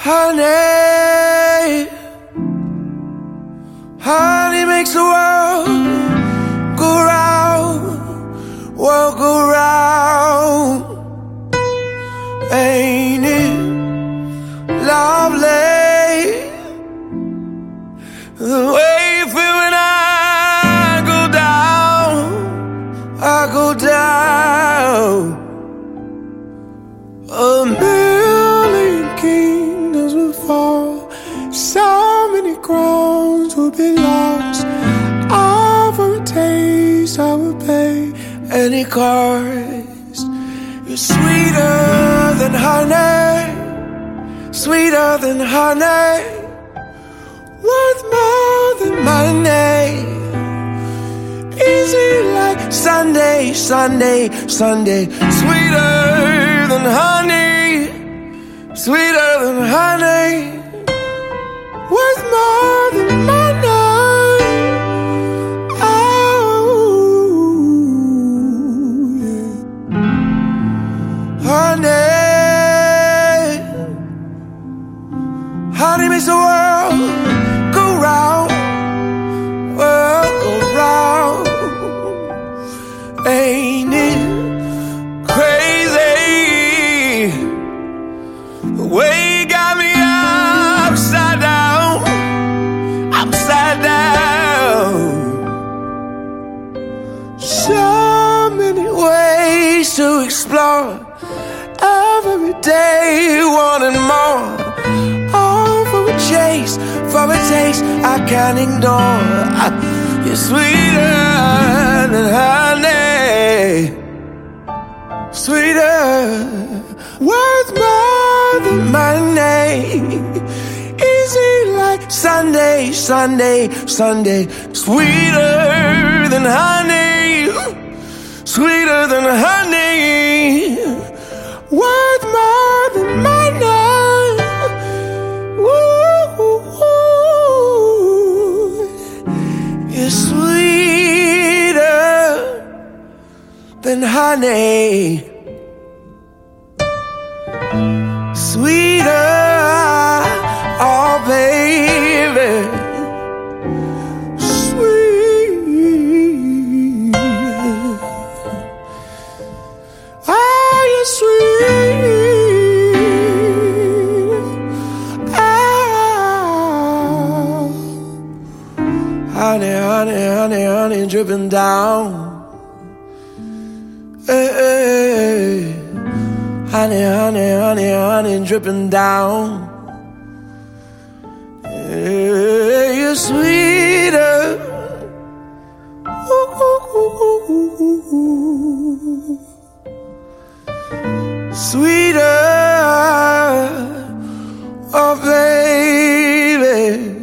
Honey, honey makes the world go round, world go round. Ain't it lovely the way you feel when I go down, I go down. A million kingdoms will fall, so many crowns will be lost. All for a taste I will pay any cost. You're sweeter than honey, sweeter than honey, worth more than money. Easy like Sunday, Sunday, Sunday. Sweeter than honey, sweeter than honey, worth more than money. Oh, yeah. Honey, honey makes the world go round, world go round. Ain't it crazy the way you got me upside down, upside down. So many ways to explore, every day wanting more. All for a chase, for a taste I can't ignore. You're sweeter than honey, sweeter, worth more than money. Easy like Sunday, Sunday, Sunday. Sweeter than honey, sweeter than honey, worth more than money. You're sweeter than honey, sweeter, oh baby, sweet. Oh, you're sweet. Oh. Honey, honey, honey, honey, dripping down. Hey, hey. Honey, honey, honey, honey, dripping down. Hey, you're sweeter. Ooh, ooh, ooh, ooh, ooh. Sweeter, oh baby.